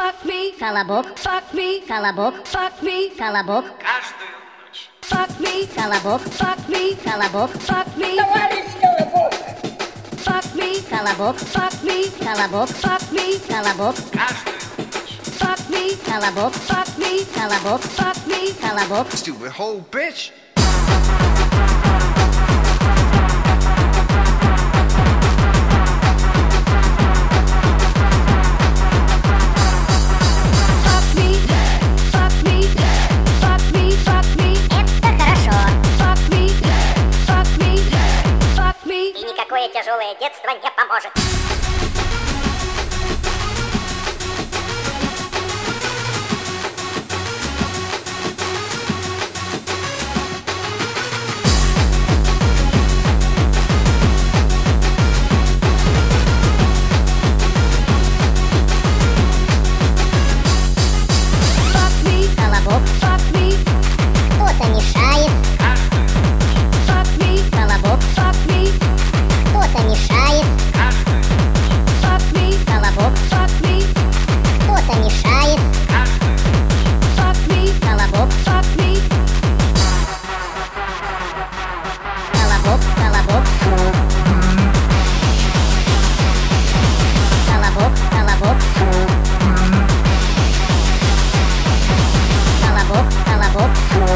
fuck me, колобок, fuck me, колобок, fuck me, колобок. Каждую ночь. Fuck me, колобок, fuck me, колобок, fuck me. Товарищ Колобок! Fuck me, колобок, fuck me, колобок, fuck me, колобок. Каждую ночь. Fuck me, колобок, fuck me, колобок, fuck me, колобок. Stupid whole bitch. Fuck me, fuck me, fuck me, fuck me. Это хорошо. Fuck me, fuck me, fuck me. И никакое тяжелое детство не поможет. Fuck me, колобок, fuck me. Кто-то мешает, Каждую ночь. Fuck me, колобок, fuck me. кто-то мешает, Каждую ночь. Fuck me, колобок, fuck me. кто-то мешает. Каждую ночь. Fuck me, колобок, fuck me. Колобок, колобок. Колобок, колобок. Колобок, колобок.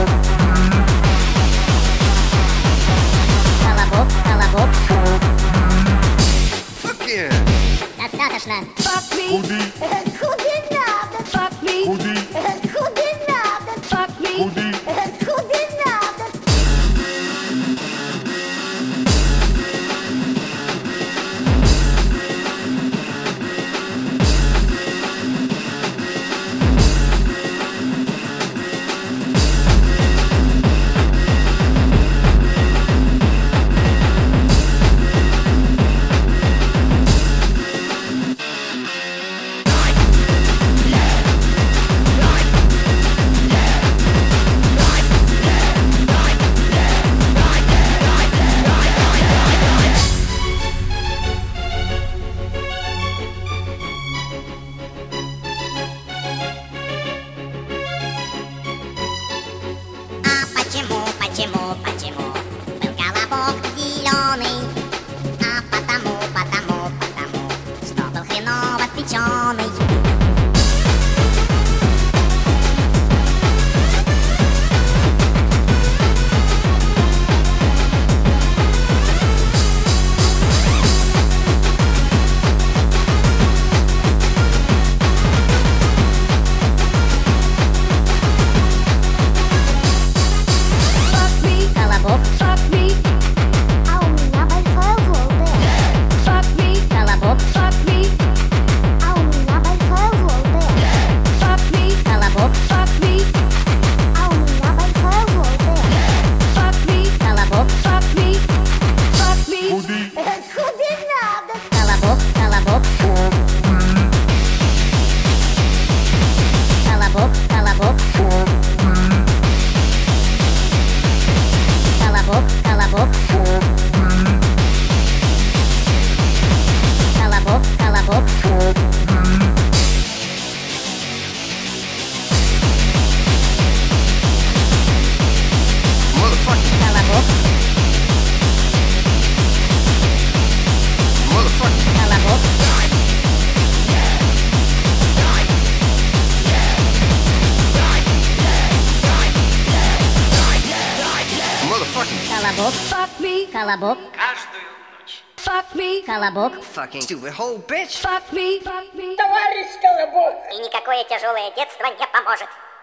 Колобок, колобок. Fuck yeah. Достаточно. Fuck me, Куди надо? fuck me, Куди надо? fuck me. Куди надо? Почему был колобок зеленый? А потому, что был хреново спеченый. Fuck me, колобок, fuck me. А у меня большое желтое. Fuck me, колобок, fuck me. А у меня большое желтое. Fuck me, колобок, fuck me. А у меня большое желтое. Fuck me, колобок, fuck me. Fuck me. Куди надо? Колобок, колобок. Колобок, колобок. Колобок, колобок. Колобок, колобок. Motherfucker. Колобок, Motherfucker. колобок. Motherfucking Колобок, fuck me, колобок. Каждую ночь. Fuck me, колобок. fucking stupid whole bitch. Fuck me, fuck me. Товарищ Колобок! И никакое тяжелое детство не поможет.